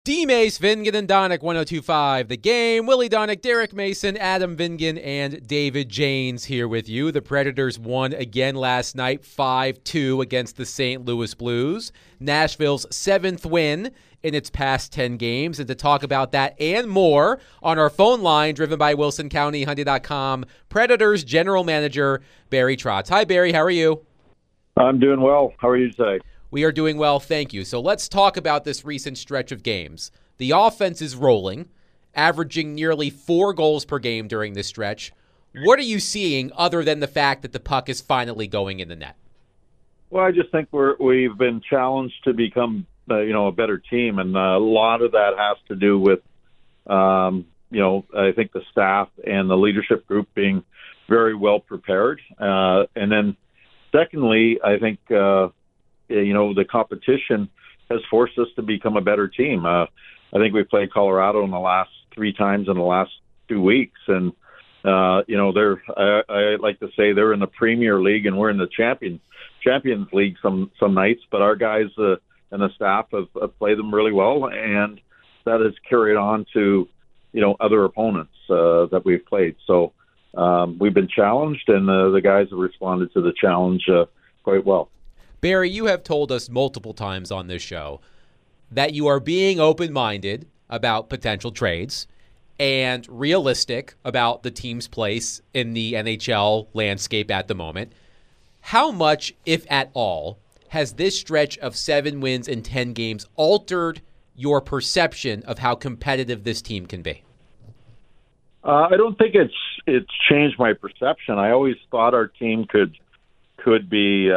D-Mace, Vingan, and Donick, 102.5 The Game. Willie Donick, Derek Mason, Adam Vingan, and David Janes here with you. The Predators won again last night, 5-2 against the St. Louis Blues. Nashville's 7th win in its past 10 games. And to talk about that and more on our phone line, driven by WilsonCountyHyundai.com, Predators General Manager Barry Trotz. Hi, Barry. How are you? I'm doing well. How are you today? We are doing well, thank you. So let's talk about this recent stretch of games. The offense is rolling, averaging nearly 4 goals per game during this stretch. What are you seeing other than the fact that the puck is finally going in the net? Well, I just think we've been challenged to become, a better team, and a lot of that has to do with, I think the staff and the leadership group being very well prepared. And then, secondly, I think. The competition has forced us to become a better team. I think we played Colorado in the last 3 times in the last 2 weeks. And, I like to say they're in the Premier League and we're in the Champions League some nights. But our guys and the staff have played them really well. And that has carried on to, other opponents that we've played. So we've been challenged, and the guys have responded to the challenge quite well. Barry, you have told us multiple times on this show that you are being open-minded about potential trades and realistic about the team's place in the NHL landscape at the moment. How much, if at all, has this stretch of 7 wins in 10 games altered your perception of how competitive this team can be? I don't think it's changed my perception. I always thought our team could be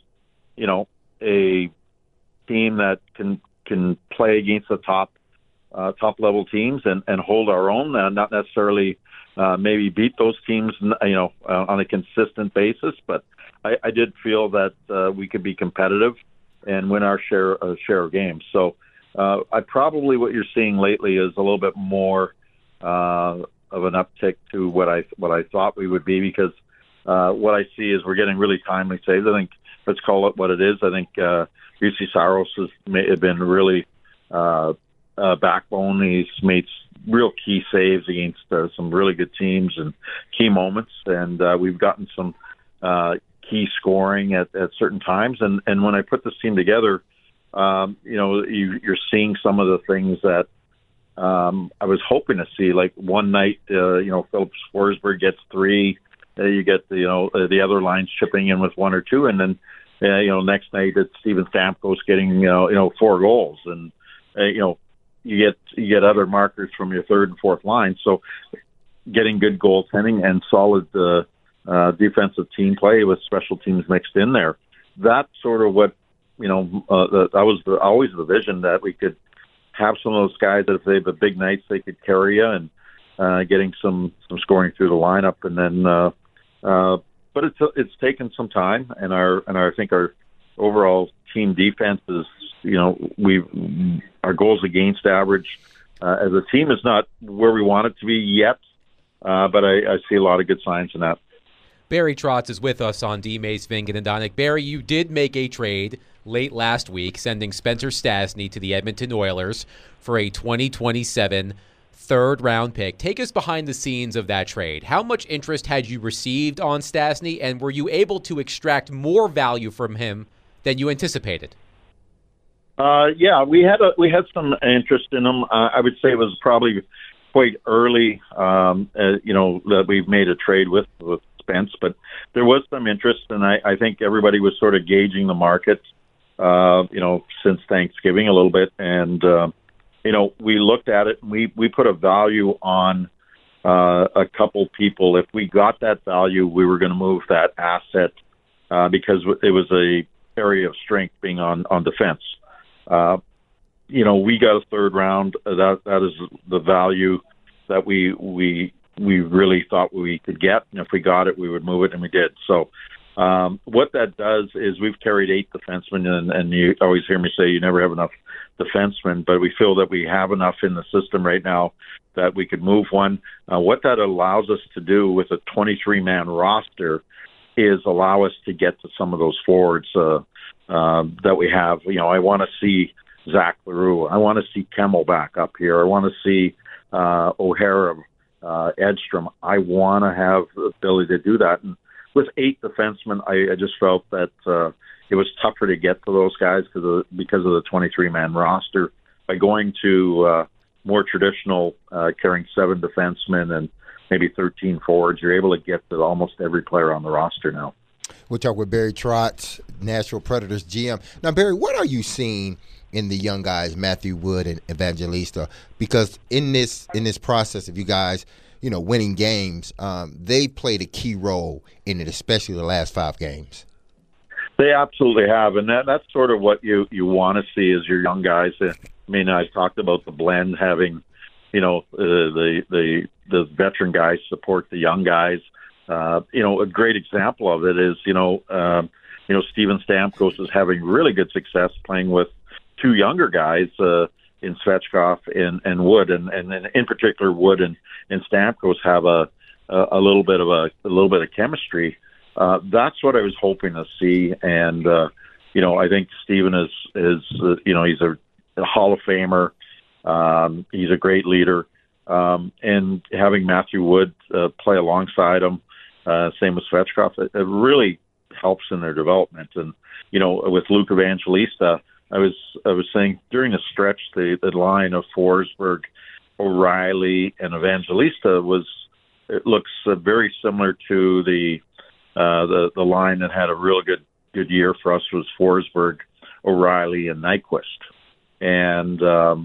a team that can play against the top level teams and hold our own, and not necessarily maybe beat those teams, on a consistent basis. But I did feel that we could be competitive and win our share of games. So probably what you're seeing lately is a little bit more of an uptick to what I thought we would be, because what I see is we're getting really timely saves. I think, let's call it what it is. I think Juuse Saros has been really backbone. He's made real key saves against some really good teams and key moments, and we've gotten some key scoring at certain times. And when I put this team together, you're seeing some of the things that I was hoping to see. Like one night, Philip Forsberg gets 3. You get the other lines chipping in with 1 or 2, and then next night it's Steven Stamkos getting 4 goals, and you get other markers from your third and fourth line. So getting good goaltending and solid defensive team play with special teams mixed in there. That's sort of what that was always the vision, that we could have some of those guys that if they have a big nights they could carry you, and getting some scoring through the lineup, and then. But it's taken some time, and I think our overall team defense is, our goals against average as a team is not where we want it to be yet, but I see a lot of good signs in that. Barry Trotz is with us on D-Mace, Vingan, and Donick. Barry, you did make a trade late last week, sending Spencer Stastny to the Edmonton Oilers for a 2027 third-round pick. Take us behind the scenes of that trade. How much interest had you received on Stastny, and were you able to extract more value from him than you anticipated? Yeah, we had some interest in him. I would say it was probably quite early, that we've made a trade with Spence, but there was some interest, and I think everybody was sort of gauging the market, since Thanksgiving a little bit, and we looked at it, and we put a value on a couple people. If we got that value, we were going to move that asset because it was a area of strength being on defense. We got a third round. That is the value that we really thought we could get, and if we got it, we would move it, and we did. So what that does is we've carried 8 defensemen, and you always hear me say you never have enough defensemen, but we feel that we have enough in the system right now that we could move one. What that allows us to do with a 23-man roster is allow us to get to some of those forwards that we have. I want to see Zach LaRue. I want to see Kemmel back up here. I want to see O'Hara, Edstrom. I want to have the ability to do that. And with 8 defensemen, I just felt that it was tougher to get to those guys because of the 23-man roster. By going to more traditional, carrying 7 defensemen and maybe 13 forwards, you're able to get to almost every player on the roster now. We'll talk with Barry Trotz, Nashville Predators GM. Now, Barry, what are you seeing in the young guys, Matthew Wood and Evangelista? Because in this process of you guys, winning games, they played a key role in it, especially the last 5 games. They absolutely have, and that's sort of what you want to see is your young guys. I mean, I talked about the blend having, the veteran guys support the young guys. A great example of it is, Steven Stamkos is having really good success playing with 2 younger guys in Svechkov and Wood, and in particular Wood and Stamkos have a little bit of chemistry. That's what I was hoping to see, and I think Steven is he's a Hall of Famer. He's a great leader, and having Matthew Wood play alongside him, same with Svechkov, it really helps in their development. And with Luke Evangelista, I was saying during the stretch, the line of Forsberg, O'Reilly, and Evangelista looks very similar to the line that had a real good year for us was Forsberg, O'Reilly, and Nyquist. And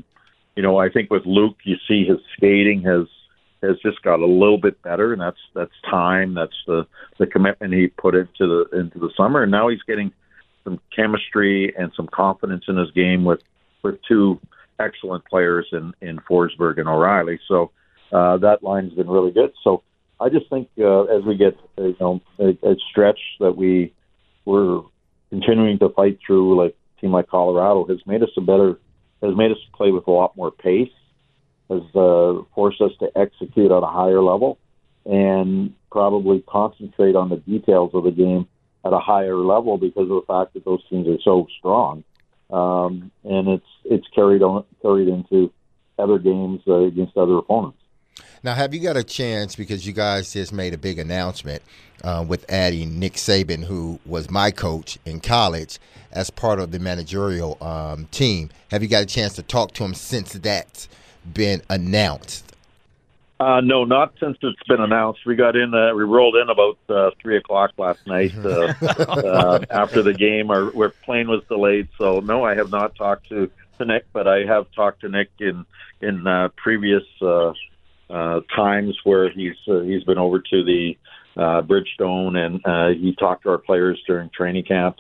I think with Luke, you see his skating has just got a little bit better, and that's time. That's the commitment he put into the summer, and now he's getting some chemistry and some confidence in his game with 2 excellent players in Forsberg and O'Reilly. So that line's been really good. So I just think as we get a stretch that we're continuing to fight through, like a team like Colorado has made us play with a lot more pace, has forced us to execute at a higher level, and probably concentrate on the details of the game at a higher level because of the fact that those teams are so strong, and it's carried into other games against other opponents. Now, have you got a chance, because you guys just made a big announcement with adding Nick Saban, who was my coach in college, as part of the managerial team? Have you got a chance to talk to him since that's been announced? No, not since it's been announced. We rolled in about 3:00 last night after the game. Our plane was delayed, so no, I have not talked to Nick, but I have talked to Nick in previous times where he's been over to the Bridgestone, and he talked to our players during training camp.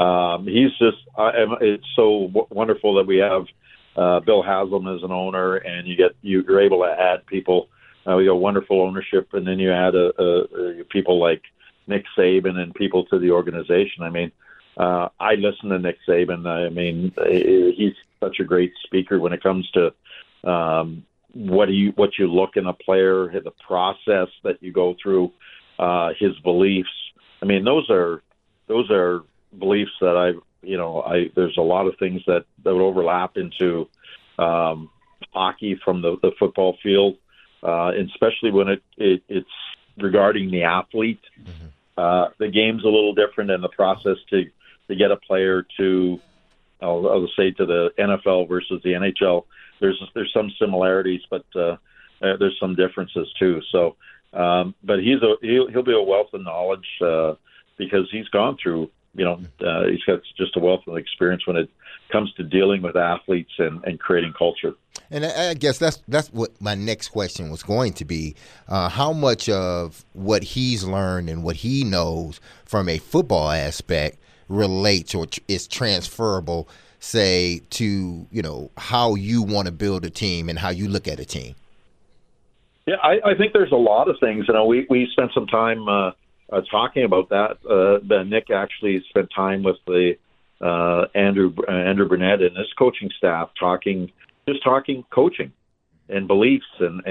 It's so wonderful that we have Bill Haslam as an owner, and you're able to add people. We got wonderful ownership, and then you add people like Nick Saban and people to the organization. I mean, I listen to Nick Saban. I mean, he's such a great speaker when it comes to what you look in a player, the process that you go through, his beliefs. I mean, those are beliefs that there's a lot of things that would overlap into hockey from the football field, and especially when it's regarding the athlete. Mm-hmm. The game's a little different, and the process to get a player to, I'll say, to the NFL versus the NHL. There's some similarities, but there's some differences too. So, but he'll be a wealth of knowledge because he's gone through. He's got just a wealth of experience when it comes to dealing with athletes and creating culture. And I guess that's what my next question was going to be. How much of what he's learned and what he knows from a football aspect relates or is transferable, say, to how you want to build a team and how you look at a team? Yeah, I think there's a lot of things. We spent some time talking about that. Nick actually spent time with the Andrew Burnett and his coaching staff talking coaching and beliefs, and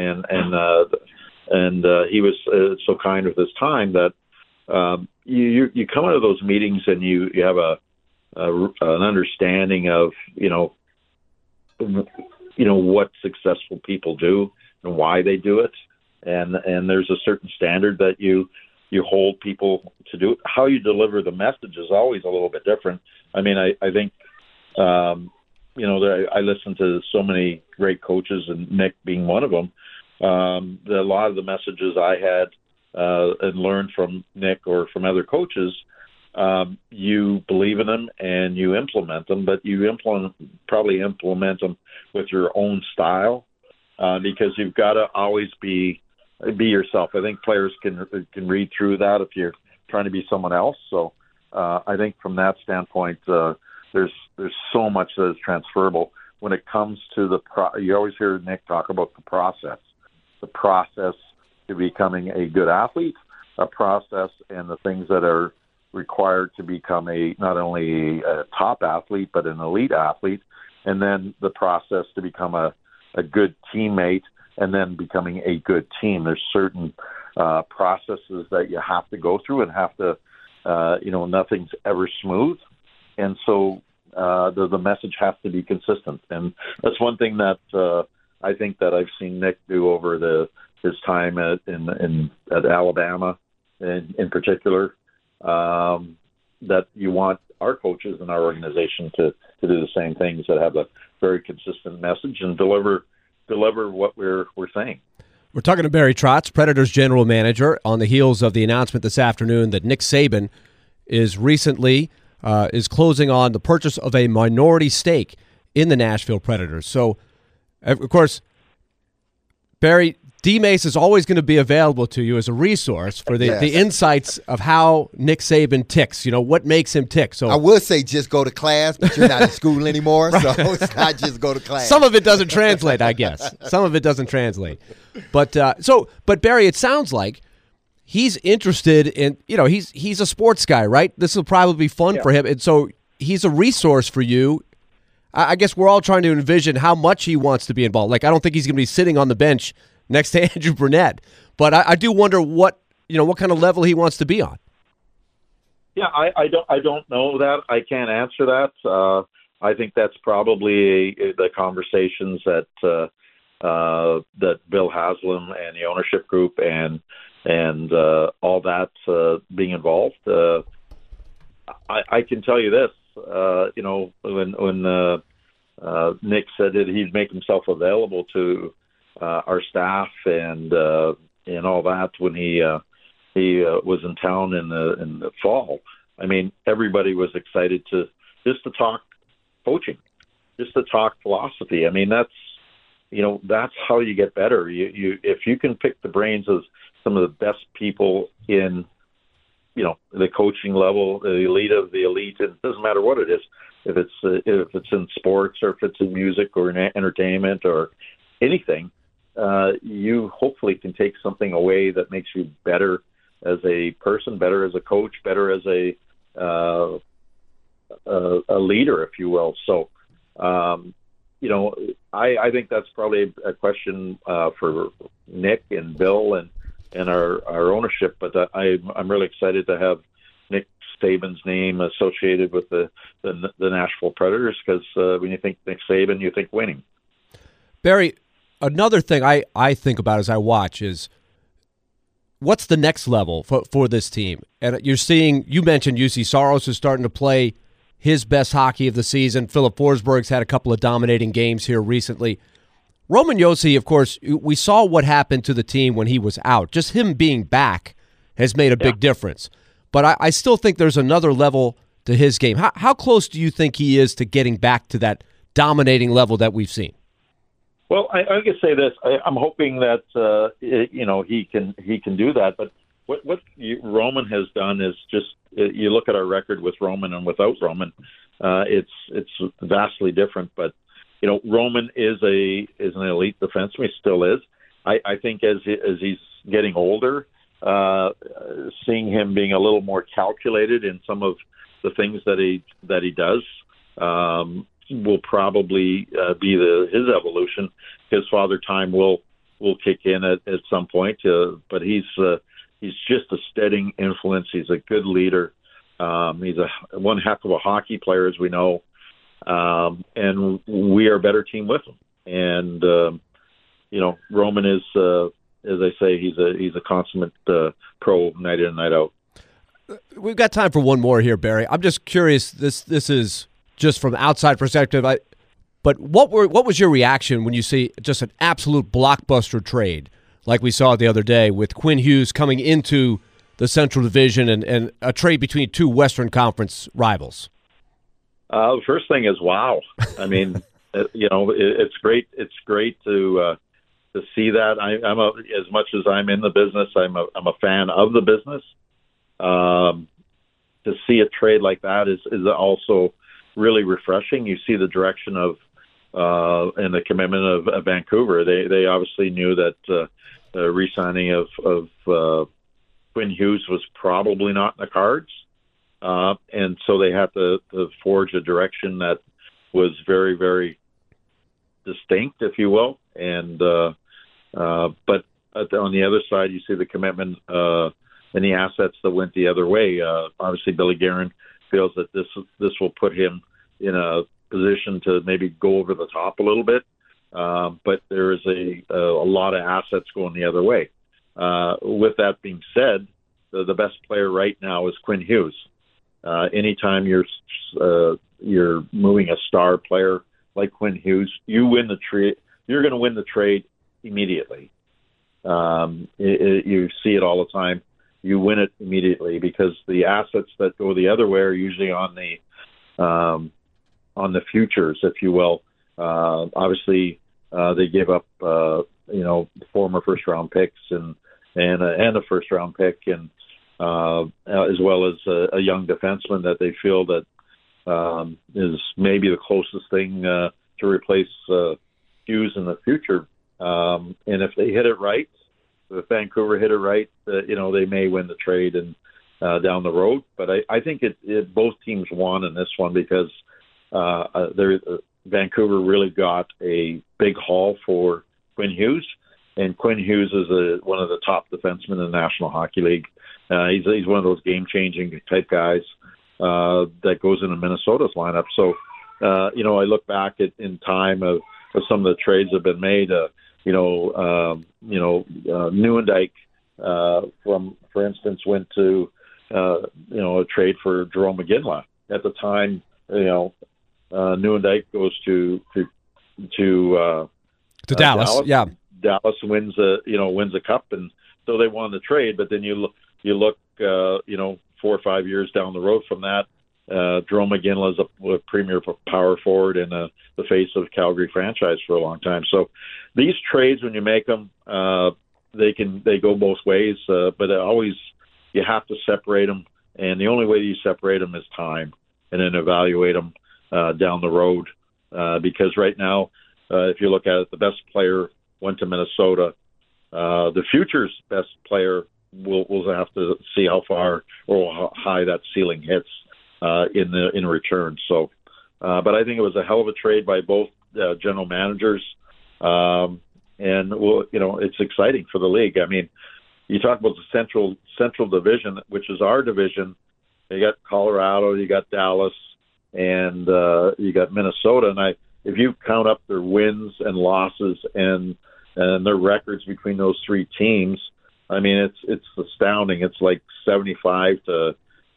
he was so kind with his time that you come out of those meetings and you have an understanding of what successful people do and why they do it, and there's a certain standard that you hold people to do. How you deliver the message is always a little bit different. I mean, I think I listen to so many great coaches, and Nick being one of them. A lot of the messages I had and learned from Nick or from other coaches, you believe in them and you implement them, but you probably implement them with your own style, because you've got to always be yourself. I think players can read through that if you're trying to be someone else. So I think from that standpoint, there's so much that is transferable when it comes to you always hear Nick talk about the process to becoming a good athlete, a process, and the things that are required to become not only a top athlete but an elite athlete, and then the process to become a good teammate, and then becoming a good team. There's certain processes that you have to go through and have to, nothing's ever smooth. And so the message has to be consistent. And that's one thing that I think that I've seen Nick do over his time at Alabama in particular, that you want our coaches and our organization to do the same things, that have a very consistent message and deliver what we're saying. We're talking to Barry Trotz, Predators general manager, on the heels of the announcement this afternoon that Nick Saban is closing on the purchase of a minority stake in the Nashville Predators. So, of course, Barry, D-Mace is always going to be available to you as a resource for the insights of how Nick Saban ticks. What makes him tick. So I would say just go to class, but you're not in school anymore, right. So it's not just go to class. Some of it doesn't translate, I guess. Some of it doesn't translate. But Barry, it sounds like he's interested in, he's a sports guy, right? This will probably be fun for him. And so he's a resource for you. I guess we're all trying to envision how much he wants to be involved. Like, I don't think he's going to be sitting on the bench next to Andrew Brunette, but I do wonder what kind of level he wants to be on. Yeah, I don't know that. I can't answer that. I think that's probably the conversations that Bill Haslam and the ownership group and all that being involved. I can tell you this. When Nick said that he'd make himself available to our staff and all that when he was in town in the fall. I mean, everybody was excited to talk coaching, just to talk philosophy. I mean, that's how you get better. If you can pick the brains of some of the best people in the coaching level, the elite of the elite. It doesn't matter what it is, if it's in sports or if it's in music or in entertainment or anything. You hopefully can take something away that makes you better as a person, better as a coach, better as a leader, if you will. So, I think that's probably a question for Nick and Bill and our ownership. But I'm really excited to have Nick Saban's name associated with the Nashville Predators, because when you think Nick Saban, you think winning. Barry, another thing I think about as I watch is what's the next level for this team? And you mentioned UC Saros is starting to play his best hockey of the season. Philip Forsberg's had a couple of dominating games here recently. Roman Josi, of course, we saw what happened to the team when he was out. Just him being back has made a big difference. But I still think there's another level to his game. How close do you think he is to getting back to that dominating level that we've seen? Well, I can say this. I'm hoping that he can do that. But what Roman has done is just you look at our record with Roman and without Roman, it's vastly different. But Roman is an elite defenseman. He still is. I think as he's getting older, seeing him being a little more calculated in some of the things that he does will probably be his evolution. His father time will kick in at some point, but he's just a steadying influence. He's a good leader. He's one heck of a hockey player, as we know. and we are a better team with them. And Roman is, as I say, he's a consummate pro night in and night out. We've got time for one more here, Barry. I'm just curious. This is just from outside perspective. But what was your reaction when you see just an absolute blockbuster trade like we saw the other day with Quinn Hughes coming into the Central Division and a trade between two Western Conference rivals? The first thing is wow. I mean, it's great. It's great to see that. As much as I'm in the business, I'm a fan of the business. To see a trade like that is also really refreshing. You see the direction of and the commitment of Vancouver. They obviously knew that the re-signing of Quinn Hughes was probably not in the cards, and so they had to forge a direction that was very, very distinct, if you will. And but on the other side, you see the commitment and the assets that went the other way. Obviously, Billy Guerin feels that this will put him in a position to maybe go over the top a little bit. But there is a lot of assets going the other way. With that being said, the best player right now is Quinn Hughes. Anytime you're moving a star player like Quinn Hughes, you win the trade. You're going to win the trade immediately. You see it all the time. You win it immediately because the assets that go the other way are usually on the futures, if you will. Obviously, they give up former first round picks and a first round pick, and as well as a young defenseman that they feel that is maybe the closest thing to replace Hughes in the future. And if they hit it right, if Vancouver hit it right, they may win the trade and down the road. But I think both teams won in this one because Vancouver really got a big haul for Quinn Hughes, and Quinn Hughes is one of the top defensemen in the National Hockey League. He's one of those game-changing type guys that goes into Minnesota's lineup. So, I look back in time of some of the trades that have been made. Nieuwendyk, for instance, went to a trade for Jarome Iginla. At the time, Nieuwendyk goes to Dallas. Yeah, Dallas wins a cup, and so they won the trade. But then you look 4 or 5 years down the road from that. Jarome Iginla is a premier power forward and the face of the Calgary franchise for a long time. So these trades, when you make them, they go both ways. But always you have to separate them, and the only way you separate them is time, and then evaluate them down the road. Because right now, if you look at it, the best player went to Minnesota. The future's best player we'll have to see how far or how high that ceiling hits in return. So, but I think it was a hell of a trade by both general managers, and it's exciting for the league. I mean, you talk about the Central Division, which is our division. You got Colorado, you got Dallas, and you got Minnesota. And if you count up their wins and losses and their records between those three teams, I mean, it's astounding. It's like 75-20,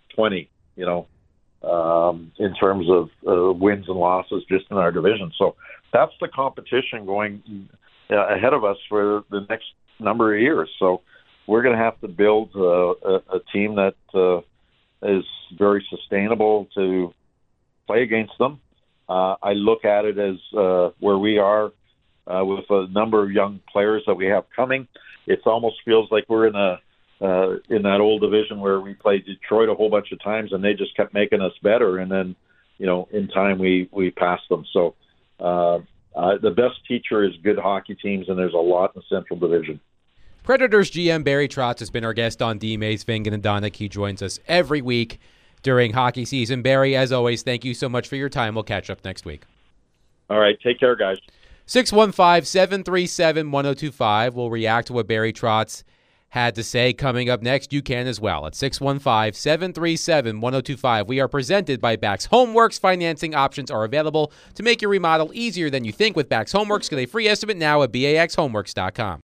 in terms of wins and losses just in our division. So that's the competition going ahead of us for the next number of years. So we're going to have to build a team that is very sustainable to play against them. I look at it as where we are with a number of young players that we have coming. It almost feels like we're in that old division where we played Detroit a whole bunch of times and they just kept making us better. And then, in time we passed them. So the best teacher is good hockey teams, and there's a lot in the Central Division. Predators GM Barry Trotz has been our guest on D-Mays, Vingan, and Donick. He joins us every week during hockey season. Barry, as always, thank you so much for your time. We'll catch up next week. All right. Take care, guys. 615-737-1025. We'll react to what Barry Trotz had to say. Coming up next, you can as well at 615-737-1025. We are presented by Bax Homeworks. Financing options are available to make your remodel easier than you think with Bax Homeworks. Get a free estimate now at baxhomeworks.com.